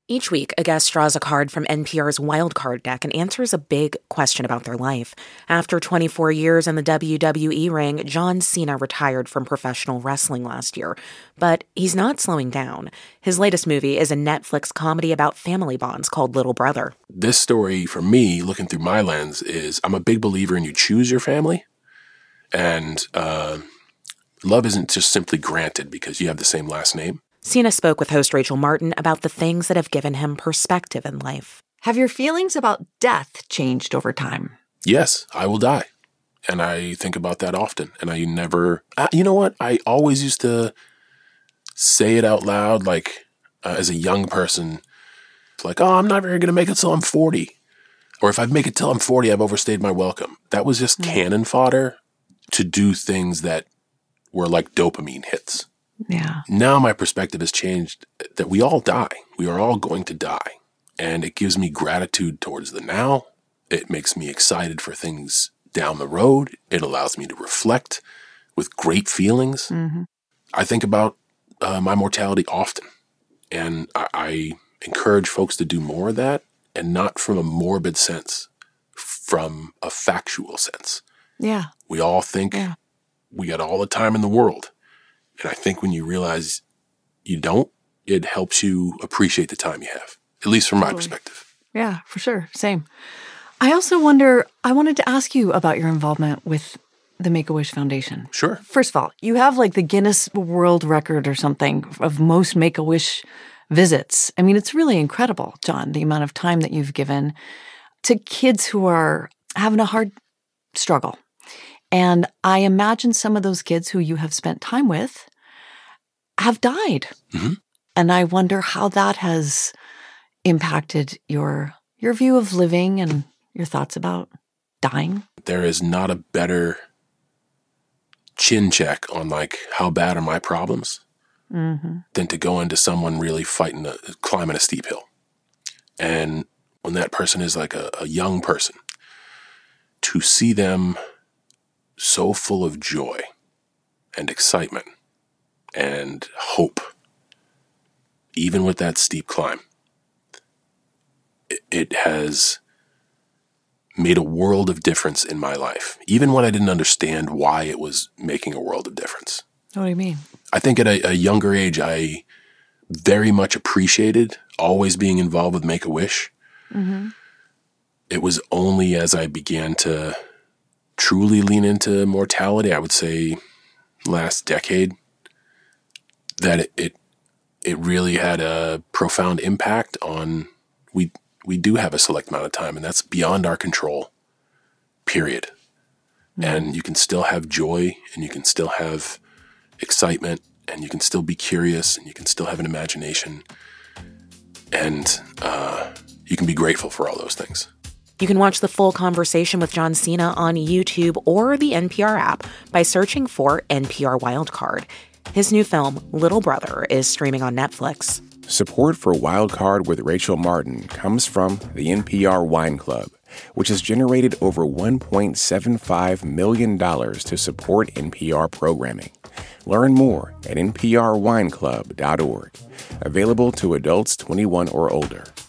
Each week, a guest draws a card from NPR's Wildcard deck and answers a big question about their life. After 24 years in the WWE ring, John Cena retired from professional wrestling last year. But he's not slowing down. His latest movie is a Netflix comedy about family bonds called Little Brother. This story, for me, looking through my lens, is I'm a big believer in you choose your family. And love isn't just simply granted because you have the same last name. Cena spoke with host Rachel Martin about the things that have given him perspective in life. Have your feelings about death changed over time? Yes, I will die. And I think about that often. And I never, you know what? I always used to say it out loud, like as a young person, like, oh, I'm never going to make it till I'm 40. Or if I make it till I'm 40, I've overstayed my welcome. That was just cannon fodder to do things that were like dopamine hits. Yeah. Now my perspective has changed that we all die. We are all going to die. And it gives me gratitude towards the now. It makes me excited for things down the road. It allows me to reflect with great feelings. Mm-hmm. I think about my mortality often. And I encourage folks to do more of that, and not from a morbid sense, from a factual sense. Yeah. We all think we got all the time in the world. And I think when you realize you don't, it helps you appreciate the time you have, at least from my perspective. Yeah, for sure. Same. I also wonder, I wanted to ask you about your involvement with the Make-A-Wish Foundation. Sure. First of all, you have like the Guinness World Record or something of most Make-A-Wish visits. I mean, it's really incredible, John, the amount of time that you've given to kids who are having a hard struggle. And I imagine some of those kids who you have spent time with have died. Mm-hmm. And I wonder how that has impacted your view of living and your thoughts about dying. There is not a better chin check on like how bad are my problems than to go into someone really climbing a steep hill. And when that person is like a young person, to see them so full of joy and excitement and hope, even with that steep climb, it has made a world of difference in my life, even when I didn't understand why it was making a world of difference. What do you mean? I think at a younger age, I very much appreciated always being involved with Make-A-Wish. Mm-hmm. It was only as I began to truly lean into mortality, I would say last decade, that it really had a profound impact on, we do have a select amount of time, and that's beyond our control, period. Mm-hmm. And you can still have joy, and you can still have excitement, and you can still be curious, and you can still have an imagination, and you can be grateful for all those things. You can watch the full conversation with John Cena on YouTube or the NPR app by searching for NPR Wildcard. His new film, Little Brother, is streaming on Netflix. Support for Wildcard with Rachel Martin comes from the NPR Wine Club, which has generated over $1.75 million to support NPR programming. Learn more at nprwineclub.org. Available to adults 21 or older.